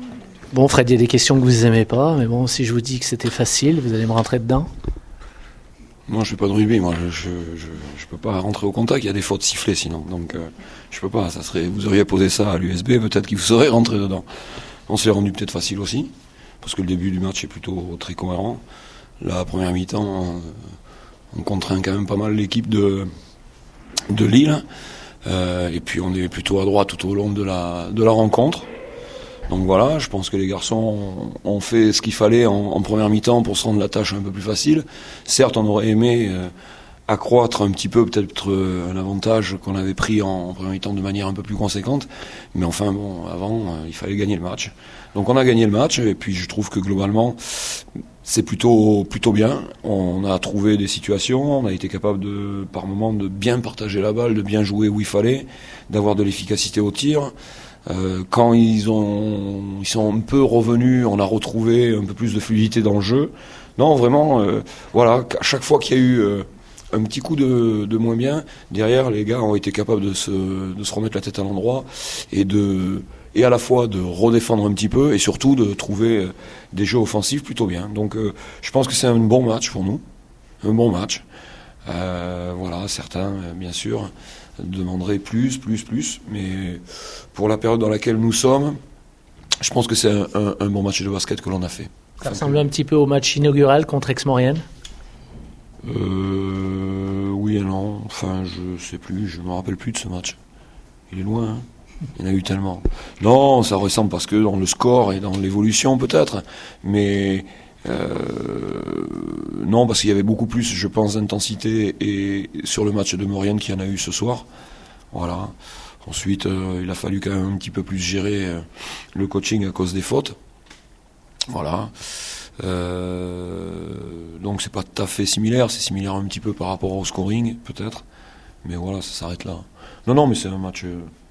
Bon, Fred, il y a des questions que vous n'aimez pas, mais bon, si je vous dis que c'était facile, vous allez me rentrer dedans. Moi, je fais pas de rugby, moi, je peux pas rentrer au contact, il y a des fautes sifflées sinon, donc je peux pas, vous auriez posé ça à l'USB, peut-être qu'il vous serait rentré dedans. On s'est rendu peut-être facile aussi, parce que le début du match est plutôt très cohérent. La première mi-temps, on contraint quand même pas mal l'équipe de Lille, et puis on est plutôt à droite tout au long de la rencontre. Donc voilà, je pense que les garçons ont fait ce qu'il fallait en première mi-temps pour se rendre la tâche un peu plus facile. Certes, on aurait aimé accroître un petit peu peut-être un avantage qu'on avait pris en première mi-temps de manière un peu plus conséquente. Mais enfin bon, avant, il fallait gagner le match. Donc on a gagné le match et puis je trouve que globalement, c'est plutôt bien. On a trouvé des situations, on a été capable par moments de bien partager la balle, de bien jouer où il fallait, d'avoir de l'efficacité au tir. Quand ils sont un peu revenus, on a retrouvé un peu plus de fluidité dans le jeu. Non, vraiment, voilà, à chaque fois qu'il y a eu un petit coup de moins bien, derrière, les gars ont été capables de se remettre la tête à l'endroit et à la fois de redéfendre un petit peu et surtout de trouver des jeux offensifs plutôt bien. Donc, je pense que c'est un bon match pour nous, un bon match. Voilà, certains, bien sûr, demanderaient plus, mais pour la période dans laquelle nous sommes, je pense que c'est un bon match de basket que l'on a fait. Ça ressemble un petit peu au match inaugural contre Aix-Maurienne. Oui et non, enfin je sais plus, je me rappelle plus de ce match. Il est loin, hein. Il y en a eu tellement. Non, ça ressemble parce que dans le score et dans l'évolution peut-être, mais non, parce qu'il y avait beaucoup plus, je pense, d'intensité et sur le match de Maurienne qu'il y en a eu ce soir. Voilà. Ensuite, il a fallu quand même un petit peu plus gérer le coaching à cause des fautes. Voilà. Donc c'est pas tout à fait similaire, c'est similaire un petit peu par rapport au scoring, peut-être. Mais voilà, ça s'arrête là. Non, mais c'est un match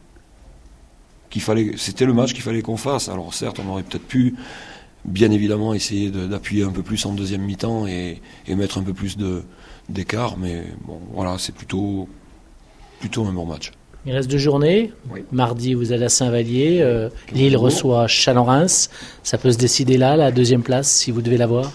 c'était le match qu'il fallait qu'on fasse. Alors certes, on aurait peut-être pu, bien évidemment, essayer d'appuyer un peu plus en deuxième mi-temps et mettre un peu plus d'écart, mais bon, voilà, c'est plutôt un bon match. Il reste 2 journées. Oui. Mardi, vous allez à Saint-Vallier. Lille reçoit Châlons-Reims. Ça peut se décider là, la deuxième place, si vous devez l'avoir.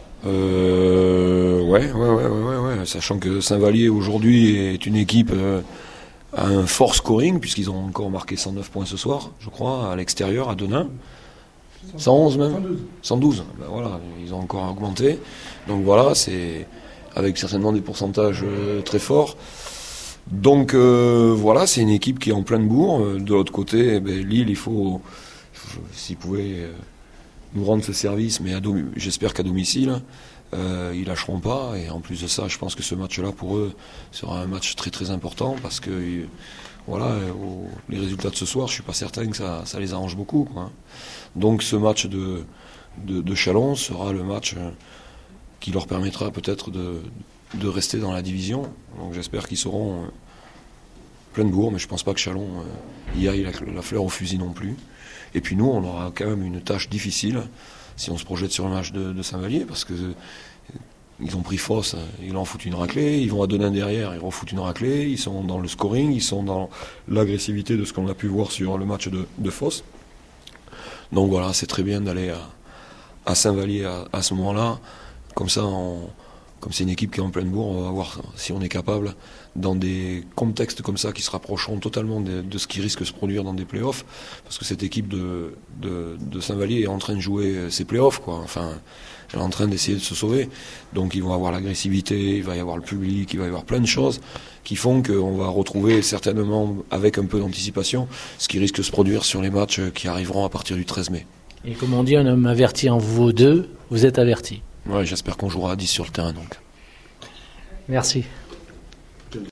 Ouais. Sachant que Saint-Vallier, aujourd'hui, est une équipe à un fort scoring, puisqu'ils ont encore marqué 109 points ce soir, je crois, à l'extérieur, à Denain. 111 même 112. Ben voilà, ils ont encore augmenté. Donc voilà, c'est avec certainement des pourcentages très forts. Donc voilà, c'est une équipe qui est en pleine bourre. De l'autre côté, Lille, il faut s'ils pouvaient nous rendre ce service, mais j'espère qu'à domicile, ils lâcheront pas. Et en plus de ça, je pense que ce match-là, pour eux, sera un match très très important parce que voilà, les résultats de ce soir, je suis pas certain que ça les arrange beaucoup, quoi. Donc ce match de Châlons sera le match qui leur permettra peut-être de rester dans la division. Donc j'espère qu'ils seront plein de bourre, mais je pense pas que Châlons y aille la fleur au fusil non plus. Et puis nous, on aura quand même une tâche difficile si on se projette sur le match de Saint-Vallier, parce que ils ont pris Foss, ils en foutent une raclée, ils vont à Denain derrière, ils refoutent une raclée, ils sont dans le scoring, ils sont dans l'agressivité de ce qu'on a pu voir sur le match de Foss. Donc voilà, c'est très bien d'aller à Saint-Vallier à ce moment-là. Comme ça, comme c'est une équipe qui est en pleine bourre, on va voir si on est capable, dans des contextes comme ça qui se rapprocheront totalement de ce qui risque de se produire dans des playoffs, parce que cette équipe de Saint-Vallier est en train de jouer ses playoffs, quoi. Enfin, elle est en train d'essayer de se sauver. Donc ils vont avoir l'agressivité, il va y avoir le public, il va y avoir plein de choses qui font qu'on va retrouver certainement, avec un peu d'anticipation, ce qui risque de se produire sur les matchs qui arriveront à partir du 13 mai. Et comme on dit, un homme averti en vaut 2, vous êtes averti. Ouais, j'espère qu'on jouera à 10 sur le terrain donc. Merci.